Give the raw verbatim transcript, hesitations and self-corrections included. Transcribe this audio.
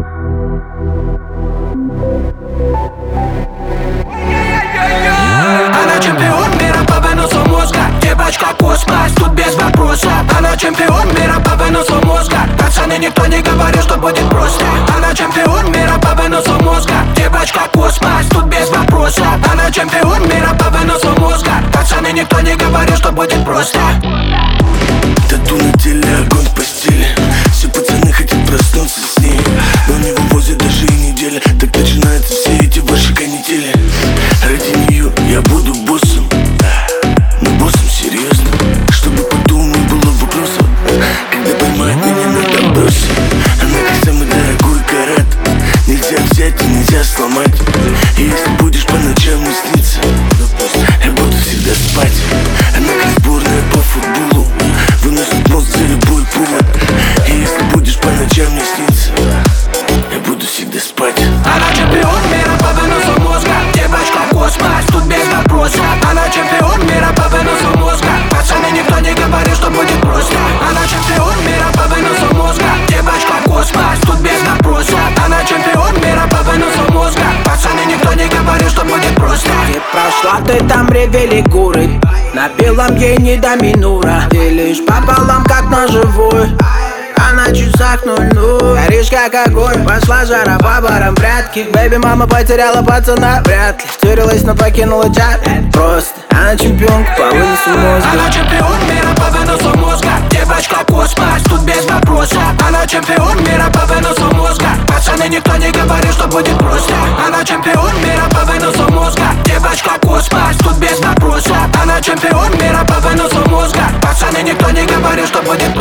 Она чемпион мира по выносу мозга. Девочка космос, тут без вопросов. Она чемпион мира по выносу мозга. Пацаны, никто не говорил, что будет просто. Она чемпион мира по выносу мозга. Девочка космос, тут без вопросов. Она чемпион мира по выносу мозга. Пацаны, никто не говорил, что будет просто. Тату на теле, огонь в постели. Все пацаны хотят проснуться с ней, но не вывозят даже и неделя. Так начинаются все эти ваши канители. Ради нее я буду боссом, но боссом серьезно, чтобы потом не было вопросов, когда поймает меня на добросе. Она как самый дорогой карат, нельзя взять и нельзя сломать. И если будешь по ночам не сниться, я буду всегда спать. Она как сборная по футболу, выносит мозг за любой повод. И если будешь по ночам не сниться, я буду всегда спать. Она чемпион мира по выносу мозга. Девочка космос, тут без вопросов. Она чемпион мира по выносу мозга. Пацаны, никто не говорил, что будет просто. Она чемпион мира по выносу мозга. Девочка космос, тут без вопросов. Она чемпион мира по выносу мозга. Пацаны, никто не говорил, что будет просто. Ты прошла, ты там ревели горы. На белом ей не до минура. Ты лишь пополам, как ножевой. А на часах ноль-ноль. Горишь как огонь, пошла жара по барам прятки. Бэйби, мама потеряла пацана, вряд ли втюрилась, но покинула чат. Просто она чемпионка по выносу мозга. Она чемпион мира по выносу мозга. Девочка космос, тут без вопросов. Она чемпион мира по выносу мозга. Пацаны, никто не говорил, что будет просто. Она чемпион мира по выносу мозга. Девочка космос, тут без вопросов. Она чемпион мира по выносу мозга. Пацаны, никто не говорил, что будет просто.